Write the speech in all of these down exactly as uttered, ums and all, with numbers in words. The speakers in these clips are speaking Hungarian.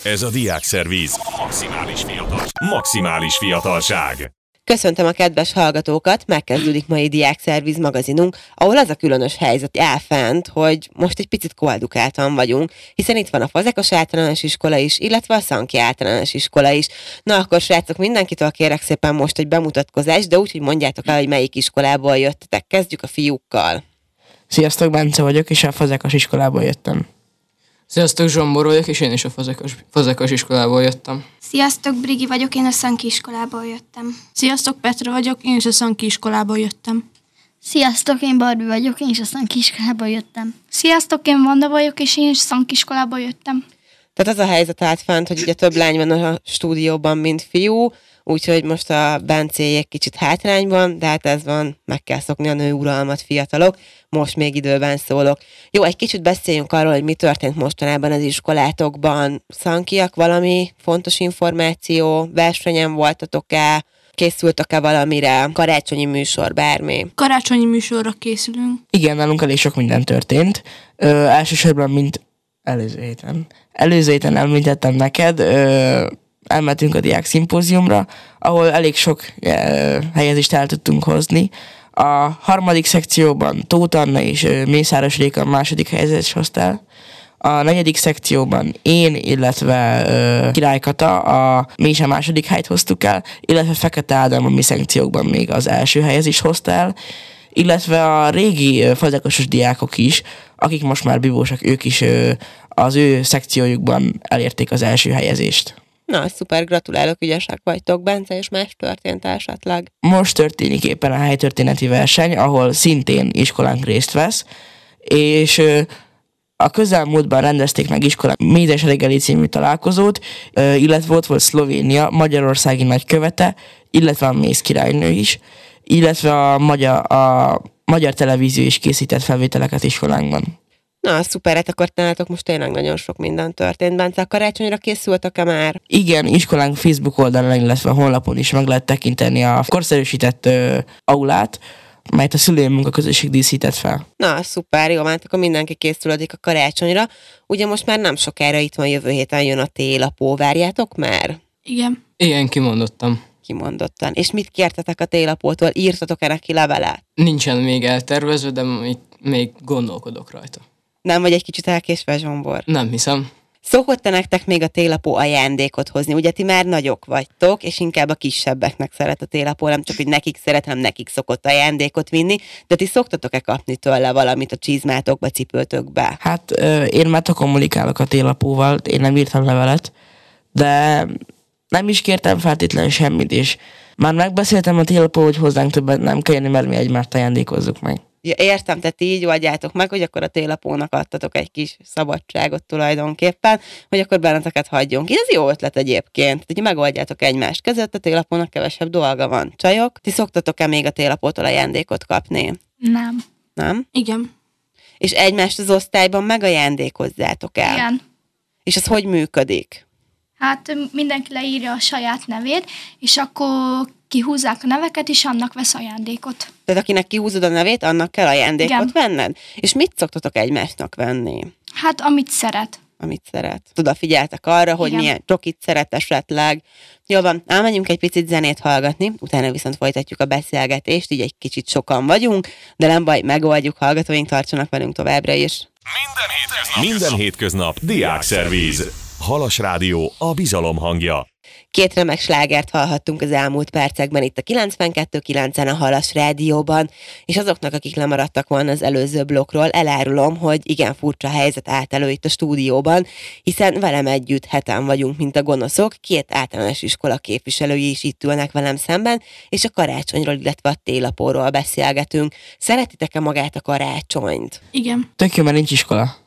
Ez a Diákszervíz. Maximális fiatal. Maximális fiatalság. Köszöntöm a kedves hallgatókat, megkezdődik mai Diákszervíz magazinunk, ahol az a különös helyzet áll fent, hogy most egy picit koedukáltan vagyunk, hiszen itt van a Fazekas általános iskola is, illetve a Szanki általános iskola is. Na akkor srácok, mindenkitől kérek szépen most egy bemutatkozás, de úgy, hogy mondjátok el, hogy melyik iskolából jöttetek. Kezdjük a fiúkkal. Sziasztok, Bence vagyok, és a Fazekas iskolából jöttem. Sziasztok, Zsombor vagyok, és én is a Fazekas, Fazekas iskolából jöttem. Sziasztok, Brigi vagyok, én a Szanki iskolából jöttem. Sziasztok, Petra vagyok, én is a Szanki iskolából jöttem. Sziasztok, én Barbie vagyok, én is a Szanki iskolából jöttem. Sziasztok, én Vanda vagyok, és én is a Szanki iskolából jöttem. Tehát az a helyzet állt fent, hogy ugye több lány van a stúdióban, mint fiú, úgyhogy most a Bencéjék kicsit hátrányban, de hát ez van, meg kell szokni a nő uralmat, fiatalok, most még időben szólok. Jó, egy kicsit beszéljünk arról, hogy mi történt mostanában az iskolátokban. Szankiak, valami fontos információ, versenyen voltatok-e, készültek-e valamire, karácsonyi műsor, bármi? Karácsonyi műsorra készülünk. Igen, nálunk elég sok minden történt. Ö, elsősorban, mint előző héten. Előző héten említettem neked, ö, elmentünk a diák szimpóziumra, ahol elég sok ö, helyezést el tudtunk hozni. A harmadik szekcióban Tóth Anna és ö, Mészáros Réka a második helyezést hozta el. A negyedik szekcióban én, illetve ö, Király Kata a mi is a második helyt hoztuk el, illetve Fekete Ádám a mi szekciókban még az első helyezést hozta el, illetve a régi ö, fazekasos diákok is, akik most már bibósak, ők is ö, az ő szekciójukban elérték az első helyezést. Na, szuper, gratulálok, ügyesek vagytok, Bence, és más történt esetleg? Most történik éppen a helytörténeti verseny, ahol szintén iskolánk részt vesz, és ö, a közelmúltban rendezték meg iskolák Mézes reggeli című találkozót, ö, illetve ott volt Szlovénia, magyarországi nagykövete, illetve a Mész királynő is, illetve a magyar, a magyar televízió is készített felvételeket iskolánkban. Na, szuper, hát akkor nálatok most tényleg nagyon sok minden történt. Bence, a karácsonyra készültek-e már? Igen, iskolánk Facebook oldalán, illetve a honlapon is meg lehet tekinteni a korszerűsített ö, aulát, melyet a szülői munkaközösség díszített fel. Na, szuper, jó, hát akkor mindenki készülődik a karácsonyra. Ugye most már nem sokára itt van, jövő héten jön a télapó, várjátok már? Igen. Igen, kimondottam. Kimondottan. És mit kértetek a télapótól? Írtatok-e neki levelet? Nincsen még eltervezve, de itt még gondolkodok rajta. Nem vagy egy kicsit elkésve, Zsombor? Nem hiszem. Szokott-e nektek még a télapó ajándékot hozni? Ugye ti már nagyok vagytok, és inkább a kisebbeknek szeret a télapó, nem csak, hogy nekik szeret, hanem nekik szokott ajándékot vinni, de ti szoktatok-e kapni tőle valamit a csizmátokba, cipőtökbe? Hát ö, én már kommunikálok a télapóval, én nem írtam levelet, de nem is kértem feltétlenül semmit, és már megbeszéltem a télapó, hogy hozzánk többet nem kell jönni, mert mi egymást ajándékozzuk meg. Ja, értem, tehát így oldjátok meg, hogy akkor a télapónak adtatok egy kis szabadságot tulajdonképpen, hogy akkor benneteket hagyjon ki. Ez jó ötlet egyébként, hogy megoldjátok egymást között, a télapónak kevesebb dolga van. Csajok, ti szoktatok-e még a télapótól ajándékot kapni? Nem. Nem? Igen. És egymást az osztályban megajándékozzátok el? Igen. És ez hogy működik? Hát mindenki leírja a saját nevét, és akkor kihúzzák a neveket, és annak vesz ajándékot. Tehát akinek kihúzod a nevét, annak kell ajándékot Igen. venned? És mit szoktatok egymásnak venni? Hát amit szeret. Amit szeret. Tudod, figyeltek arra, hogy Igen. milyen csokit szeret esetleg. Jó van, elmenjünk egy picit zenét hallgatni, utána viszont folytatjuk a beszélgetést, így egy kicsit sokan vagyunk, de nem baj, megoldjuk, hallgatóink, tartsanak velünk továbbra is. Minden hétköznap. Minden hétköznap Diákszervíz. Halas Rádió, a bizalom hangja. Két remek slágert hallhattunk az elmúlt percekben itt a kilencvenkettő kilencen a Halas Rádióban, és azoknak, akik lemaradtak volna az előző blokkról, elárulom, hogy igen furcsa helyzet állt elő itt a stúdióban, hiszen velem együtt heten vagyunk, mint a gonoszok, két általános iskola képviselői is itt ülnek velem szemben, és a karácsonyról, illetve a télapóról beszélgetünk. Szeretitek-e magát a karácsonyt? Igen. Tök jó, mert nincs iskola.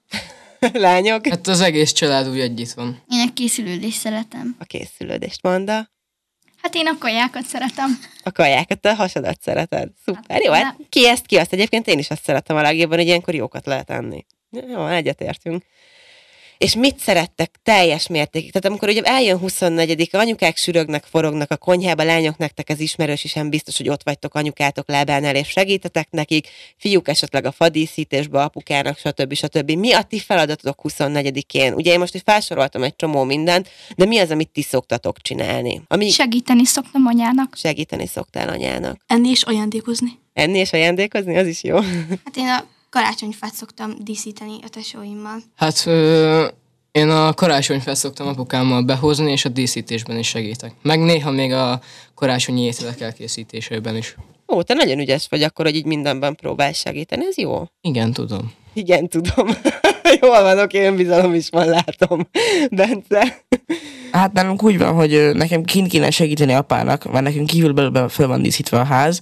Lányok? Hát az egész család úgy együtt van. Én a készülődést szeretem. A készülődést mondd. Hát én a kajákat szeretem. A kajákat, a hasadat szereted. Szuper, jó, hát ki ezt, ki azt. Egyébként én is azt szeretem a legjobban, hogy ilyenkor jókat lehet enni. Jó, egyetértünk. És mit szerettek teljes mértékig? Tehát amikor ugye eljön huszonnegyedike, anyukák sürögnek, forognak a konyhába, lányok, nektek ez ismerős, és nem biztos, hogy ott vagytok anyukátok lábánál, és segítetek nekik, fiúk esetleg a fadíszítésbe, apukának, stb. stb. Mi a ti feladatotok huszonnegyedikén? Ugye én most is felsoroltam egy csomó mindent, de mi az, amit ti szoktatok csinálni? Ami Segíteni szoktam anyának. segíteni szoktál anyának. Enni és ajándékozni. Enni és ajándékozni, az is jó. Hát én a karácsonyfát szoktam díszíteni a tesóimmal. Hát ö, én a karácsonyfát szoktam apukámmal behozni, és a díszítésben is segítek. Meg néha még a karácsonyi ételek elkészítésében is. Ó, te nagyon ügyes vagy akkor, hogy így mindenben próbálsz segíteni, ez jó. Igen, tudom. Igen, tudom. Jól van, oké, önbizalom is van, látom. Bence? Hát nálunk úgy van, hogy ö, nekem kint kéne segíteni apának, mert nekünk kívülbelül föl van díszítve a ház.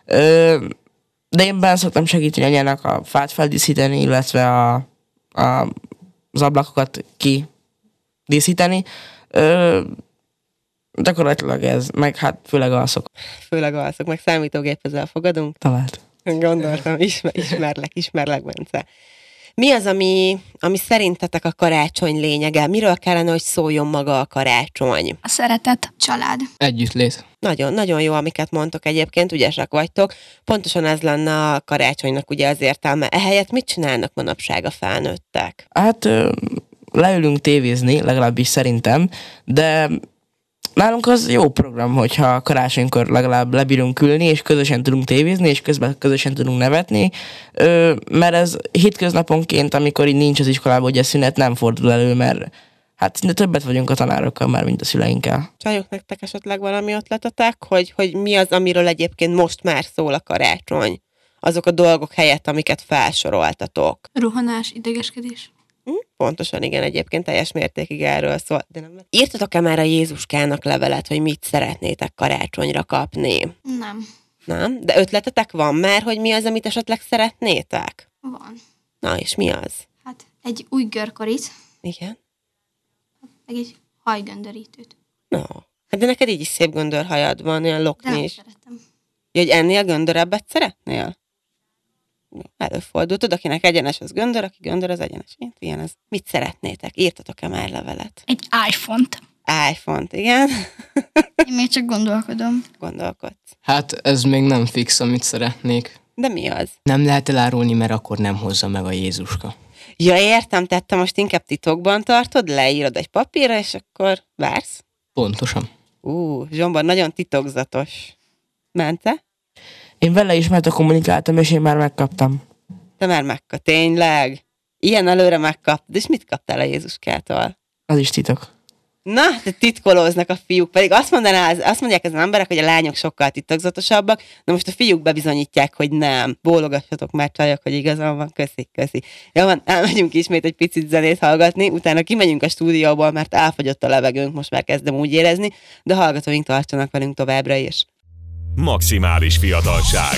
Ö, de én benne szoktam segíteni anyának a fát feldíszíteni, illetve a, a, az ablakokat kidíszíteni. Ö, gyakorlatilag ez, meg hát főleg alszok. Főleg alszok, meg számítógéphez elfogadunk. Talált. Gondoltam, ismer, ismerlek, ismerlek, Bence. Mi az, ami, ami szerintetek a karácsony lényege? Miről kellene, hogy szóljon maga a karácsony? A szeretet. Család. Együttlét. Nagyon, nagyon jó, amiket mondtok egyébként, ügyesek vagytok. Pontosan ez lenne a karácsonynak ugye az értelme. Ehelyett mit csinálnak manapság a felnőttek? Hát ö, leülünk tévézni, legalábbis szerintem, de nálunk az jó program, hogyha karácsonykor legalább lebírunk ülni, és közösen tudunk tévézni, és közben közösen tudunk nevetni, ö, mert ez hétköznaponként, amikor így nincs az iskolában, ugye szünet nem fordul elő, mert hát szinte többet vagyunk a tanárokkal már, mint a szüleinkkel. Csajok, nektek esetleg valami ötletetek, hogy, hogy mi az, amiről egyébként most már szól a karácsony? Azok a dolgok helyett, amiket felsoroltatok. Rohanás, idegeskedés. Hm? Pontosan igen, egyébként teljes mértékig erről szól. De nem... Írtatok-e már a Jézuskának levelet, hogy mit szeretnétek karácsonyra kapni? Nem. Nem? De ötletetek van már, hogy mi az, amit esetleg szeretnétek? Van. Na, és mi az? Hát egy új görkorit, Igen? meg egy hajgöndörítőt. No. Hát de neked így is szép göndörhajad van, olyan De lokni nem is. szeretem. Ja, hogy ennél göndörebbet szeretnél? Előfordul. Tudod, akinek egyenes, az göndör, aki göndör, az egyenes. Én, ilyen ez. Mit szeretnétek? Írtatok-e már levelet? Egy iPhone-t. iPhone-t, igen? Én még csak gondolkodom. Gondolkodsz. Hát ez még nem fix, amit szeretnék. De mi az? Nem lehet elárulni, mert akkor nem hozza meg a Jézuska. Ja, értem, tehát te most inkább titokban tartod, leírod egy papírra, és akkor vársz? Pontosan. Ú, Zsombor nagyon titokzatos. Mente? Én vele is már kommunikáltam, és én már megkaptam. Te már megkap, tényleg? Ilyen előre megkaptad, és mit kaptál a Jézuskától? Az is titok. Na, de titkolóznak a fiúk, pedig azt, mondaná, azt mondják az emberek, hogy a lányok sokkal titokzatosabbak, de most a fiúk bebizonyítják, hogy nem. Bólogassatok már, csajok, hogy igazam van, köszi, köszi. Jó van, elmegyünk ismét egy picit zenét hallgatni, utána kimegyünk a stúdióból, mert elfogyott a levegőnk, most már kezdem úgy érezni, de hallgatóink tartsanak velünk továbbra is. Maximális fiatalság.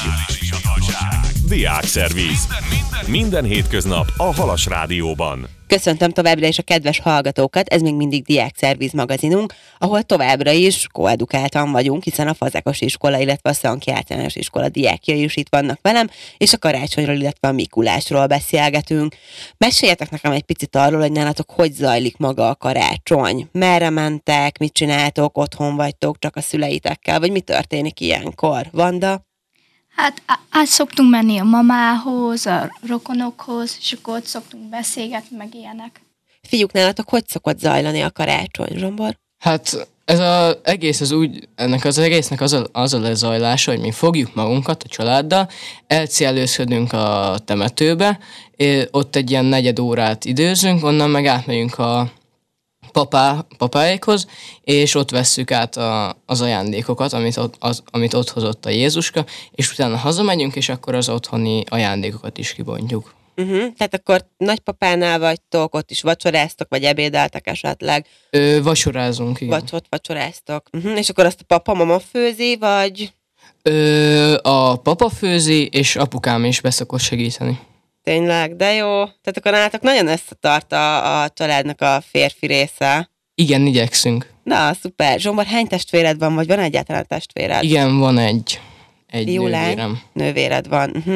Diákszervíz. Minden hétköznap a Halas Rádióban. Köszöntöm továbbra is a kedves hallgatókat, ez még mindig Diákszervíz magazinunk, ahol továbbra is koedukáltan vagyunk, hiszen a Fazekas iskola, illetve a Szanki általános iskola diákjai is itt vannak velem, és a karácsonyról, illetve a Mikulásról beszélgetünk. Meséljetek nekem egy picit arról, hogy nálatok hogy zajlik maga a karácsony. Merre mentek, mit csináltok, otthon vagytok, csak a szüleitekkel, vagy mi történik ilyenkor? Vanda? Hát á- át szoktunk menni a mamához, a rokonokhoz, és akkor ott szoktunk beszélgetni, meg ilyenek. Fiúk, nálatok hogy szokott zajlani a karácsony, Zsombor? Hát ez az egész az úgy, ennek az egésznek az a, az a lezajlása, hogy mi fogjuk magunkat a családdal, elcélőzködünk a temetőbe, és ott egy ilyen negyed órát időzünk, onnan meg átmegyünk a papá, papáékhoz, és ott vesszük át a, az ajándékokat, amit ott, az, amit ott hozott a Jézuska, és utána hazamegyünk, és akkor az otthoni ajándékokat is kibontjuk. Uh-huh. Tehát akkor nagypapánál vagytok, ott is vacsoráztok, vagy ebédeltek esetleg? Ö, vacsorázunk, igen. Vagy ott vacsoráztok. Uh-huh. És akkor azt a papa, mama főzi, vagy Ö, a papa főzi, és apukám is beszokott segíteni. tényleg, de jó. Tehát akkor nálatok nagyon összetart a, a családnak a férfi része. Igen, igyekszünk. Na, szuper. Zsombor, hány testvéred van, vagy van egyáltalán testvéred? Igen, van egy, egy Fiú, lány? nővérem. Nővéred van. Uh-huh.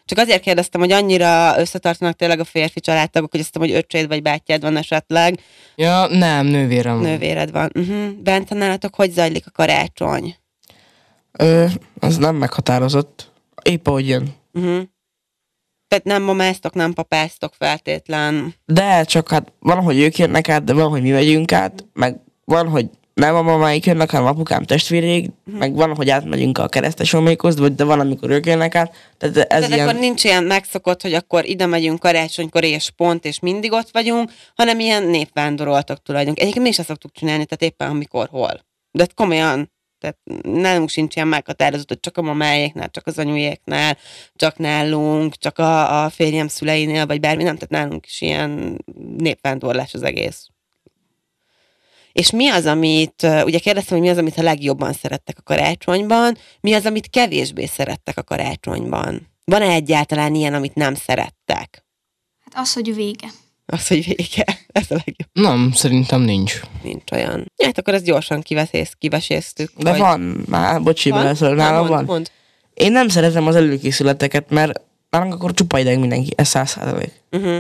Csak azért kérdeztem, hogy annyira összetartanak tényleg a férfi családtagok, hogy azt hiszem, hogy öcséd vagy bátyád van esetleg. Ja, nem, nővérem. Nővéred van. Uh-huh. Bent nálatok hogy zajlik a karácsony? Ö, az nem meghatározott. Épp ahogy jön. Uh-huh. Tehát nem mamáztok, nem papáztok feltétlen. De csak hát van, hogy ők jönnek át, de van, hogy mi megyünk át, meg van, hogy nem a mamáik jönnek, hanem apukám testvéréig, uh-huh. meg van, hogy átmegyünk a keresztes homékhoz, de van, amikor ők jönnek át. Tehát ez Tehát ilyen... akkor nincs ilyen megszokott, hogy akkor ide megyünk karácsonykor és pont, és mindig ott vagyunk, hanem ilyen népvándoroltak tulajdonképpen. Egyébként mi is azt szoktuk csinálni, tehát éppen amikor hol. De komolyan, tehát nálunk sincs ilyen meghatározott, hogy csak a mamáéknál, csak az anyujéknál, csak nálunk, csak a, a férjem szüleinél, vagy bármi, nem, tehát nálunk is ilyen népvándorlás az egész. És mi az, amit, ugye kérdeztem, hogy mi az, amit a legjobban szerettek a karácsonyban, mi az, amit kevésbé szerettek a karácsonyban? Van-e egyáltalán ilyen, amit nem szerettek? Hát az, hogy vége. Az, hogy vége. Ez a legjobb. Nem, szerintem nincs. Nincs olyan. Hát akkor ezt gyorsan kivesész, kiveséztük. De vagy... van, már bocsi, beleszól, nálam mond, van. Mond. Én nem szeretem az előkészületeket, mert nálunk akkor csupa ideg mindenki, ez száz százalék. Uh-huh.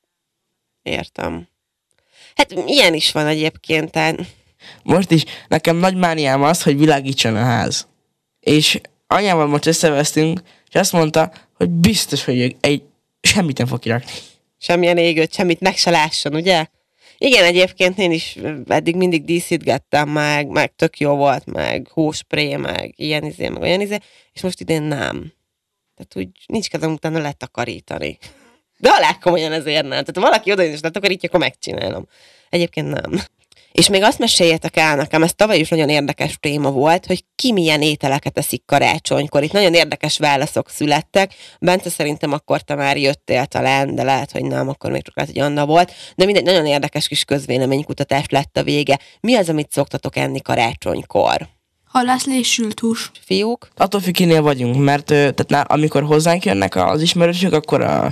Értem. Hát ilyen is van egyébként. Tehát... Most is nekem nagy mániám az, hogy világítson a ház. És anyával most összevesztünk, és azt mondta, hogy biztos, hogy ő egy semmit nem fog kirakni. Semmilyen égőt, semmit meg se lásson, ugye? Igen, egyébként én is eddig mindig díszítgettem, meg, meg tök jó volt, meg hóspré, meg ilyen izé, meg olyan izé, és most idén nem. Tehát úgy nincs kezem utána letakarítani. De alá komolyan ezért nem. Tehát ha valaki oda és letakarítja, akkor megcsinálom. Egyébként nem. És még azt meséljetek el nekem, ez tavaly is nagyon érdekes téma volt, hogy ki milyen ételeket eszik karácsonykor. Itt nagyon érdekes válaszok születtek. Bence szerintem akkor te már jöttél talán, de lehet, hogy nem, akkor még csak lehet, hogy Anna volt. De mindegy, nagyon érdekes kis közvéleménykutatás lett a vége. Mi az, amit szoktatok enni karácsonykor? Halászlé és sült hús. Fiúk? Attól függ, kinél vagyunk, mert ö, tehát ná, amikor hozzánk jönnek az ismerősök, akkor a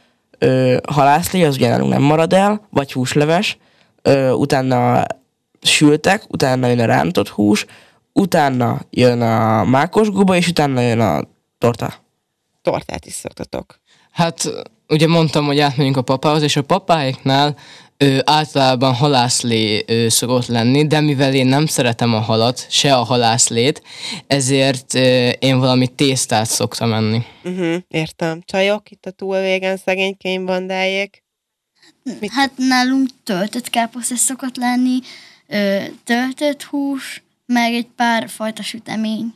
ö, halászlé, az ugye nálunk nem marad el, vagy húsleves, ö, utána sültek, utána jön a rántott hús, utána jön a mákos guba, és utána jön a torta. Tortát is szoktatok. Hát ugye mondtam, hogy átmegyünk a papához, és a papáiknál ö, általában halászlé ö, szokott lenni, de mivel én nem szeretem a halat, se a halászlét, ezért ö, én valami tésztát szoktam enni. Uh-huh, értem. Csajok, itt a túlvégen szegénykény bandájék. Mit? Hát nálunk töltött káposzta szokott lenni, ö, töltött hús, meg egy pár fajta sütemény.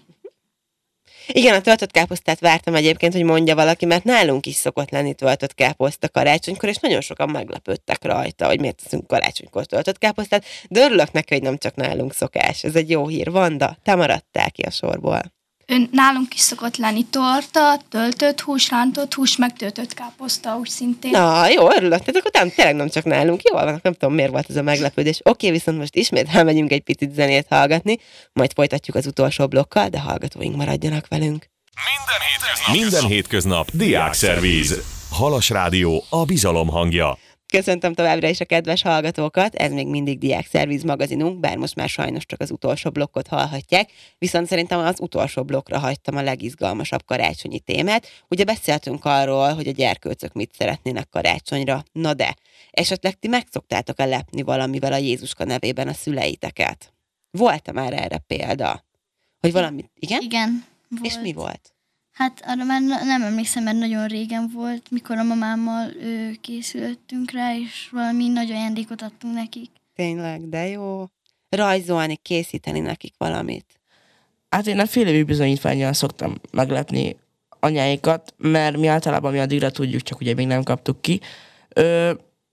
Igen, a töltött káposztát vártam egyébként, hogy mondja valaki, mert nálunk is szokott lenni töltött káposzta karácsonykor, és nagyon sokan meglepődtek rajta, hogy miért teszünk karácsonykor töltött káposztát, de örülök neki, hogy nem csak nálunk szokás. Ez egy jó hír. Vanda, te maradtál ki a sorból. Ön, nálunk is szokott lenni torta, töltött hús, rántott hús, meg töltött káposzta, úgy szintén. Na, jó, örülök. Tehát akkor nem, tényleg nem csak nálunk. Jól van, nem tudom, miért volt ez a meglepődés. Oké, viszont most ismét elmegyünk egy picit zenét hallgatni, majd folytatjuk az utolsó blokkal, de hallgatóink maradjanak velünk. Minden hétköznap, Minden hétköznap Diákszervíz. Halas Rádió, a bizalom hangja. Köszöntöm továbbra is a kedves hallgatókat, ez még mindig Diákszervíz magazinunk, bár most már sajnos csak az utolsó blokkot hallhatják, viszont szerintem az utolsó blokkra hagytam a legizgalmasabb karácsonyi témát. Ugye beszéltünk arról, hogy a gyerkőcök mit szeretnének karácsonyra, na de, esetleg ti meg szoktátok-e lepni valamivel a Jézuska nevében a szüleiteket? Volt-e már erre példa? Hogy valamit, igen? Igen, volt. És mi volt? Hát arra már nem emlékszem, mert nagyon régen volt, mikor a mamámmal ö, készültünk rá, és valami nagy ajándékot adtunk nekik. Tényleg, de jó. Rajzolni, készíteni nekik valamit. Hát én a fél évi bizonyítvánnyal szoktam meglepni anyáikat, mert mi általában mi addigra tudjuk, csak ugye még nem kaptuk ki. Ö,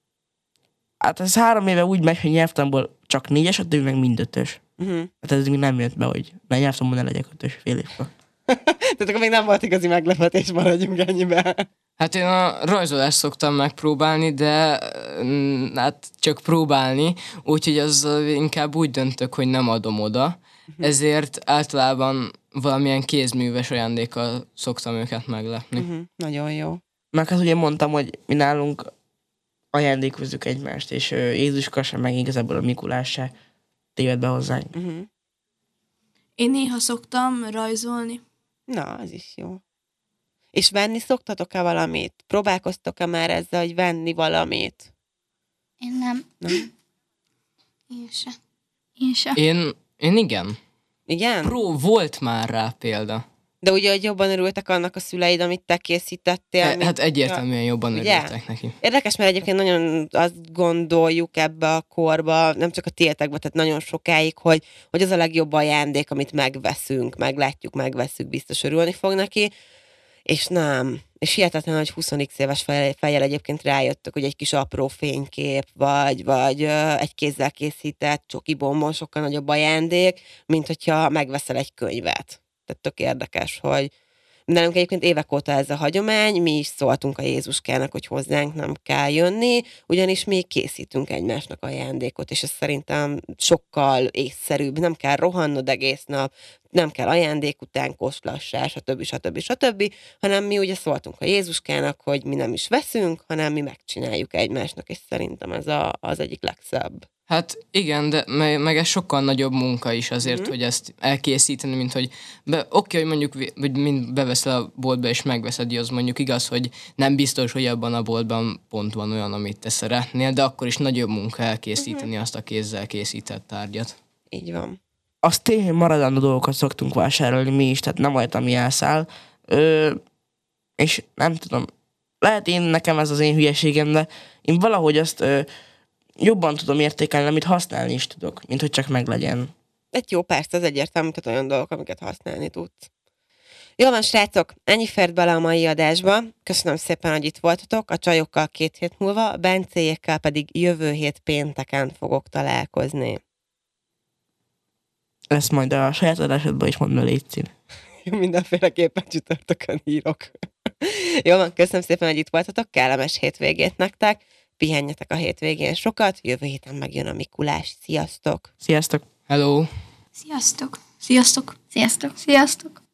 hát ez három éve úgy megy, hogy nyelvtanból csak négyes, a többi meg mind ötös. Uh-huh. Hát ez még nem jött be, hogy ne nyelvtanból ne legyek ötös fél évben. Tehát akkor még nem volt igazi meglepetés, maradjunk ennyiben. Hát én a rajzolást szoktam megpróbálni, de mm, hát csak próbálni, úgyhogy az inkább úgy döntök, hogy nem adom oda. Uh-huh. Ezért általában valamilyen kézműves ajándékkal szoktam őket meglepni. Uh-huh. Nagyon jó. Meg hát ugye mondtam, hogy mi nálunk ajándékozzuk egymást, és ö, Jézuska sem, meg igazából a Mikulás se téved be hozzánk. Uh-huh. Én néha szoktam rajzolni. Na, az is jó. És venni szoktatok-e valamit? Próbálkoztok-e már ezzel, hogy venni valamit? Én nem. Nem? Én se. Én se. Én, én igen. Igen? Pró, volt már rá példa. De ugye, hogy jobban örültek annak a szüleid, amit te készítettél. E, mint... hát egyértelműen jobban Ugye? örültek neki. Érdekes, mert egyébként nagyon azt gondoljuk ebbe a korba, nem csak a tiltekbe, tehát nagyon sokáig, hogy, hogy az a legjobb ajándék, amit megveszünk, meglátjuk, megveszünk, biztos örülni fog neki, és nem. És hihetetlen, hogy húsz éves fejjel egyébként rájöttök, hogy egy kis apró fénykép, vagy, vagy ö, egy kézzel készített csoki bombon sokkal nagyobb ajándék, mint hogyha megveszel egy könyvet. Tehát tök érdekes, hogy nálunk egyébként évek óta ez a hagyomány, mi is szóltunk a Jézuskának, hogy hozzánk nem kell jönni, ugyanis mi készítünk egymásnak ajándékot, és ez szerintem sokkal észszerűbb, nem kell rohannod egész nap, nem kell ajándék után koslassás, stb. stb. stb., hanem mi ugye szóltunk a Jézuskának, hogy mi nem is veszünk, hanem mi megcsináljuk egymásnak, és szerintem ez a, az egyik legszebb. Hát igen, de me- meg ez sokkal nagyobb munka is azért, Mhm. hogy ezt elkészíteni, mint hogy be, oké, hogy mondjuk vi- hogy mind beveszel a boltba és megveszed, az mondjuk igaz, hogy nem biztos, hogy abban a boltban pont van olyan, amit te szeretnél, de akkor is nagyobb munka elkészíteni Mhm. azt a kézzel készített tárgyat. Így van. Az tény, hogy maradandó dolgokat szoktunk vásárolni mi is, tehát nem olyat, ami elszáll. Ö, és nem tudom, lehet én, nekem ez az én hülyeségem, de én valahogy azt ö, jobban tudom értékelni, amit használni is tudok, mint hogy csak meglegyen. Egy jó perc, az egyértelmű, tehát olyan dolgok, amiket használni tudsz. Jó van, srácok, ennyi fért bele a mai adásba. Köszönöm szépen, hogy itt voltatok. A csajokkal két hét múlva, a bencéjékkel pedig jövő hét pénteken fogok találkozni. Ezt majd a saját adásodban is mondom, légy szín. Mindenféleképpen csütörtökön írok. Jó van, köszönöm szépen, hogy itt voltatok. Kellemes hétvégét nektek. Pihenjetek a hétvégén sokat. Jövő héten megjön a Mikulás. Sziasztok! Sziasztok! Hello! Sziasztok! Sziasztok! Sziasztok! Sziasztok!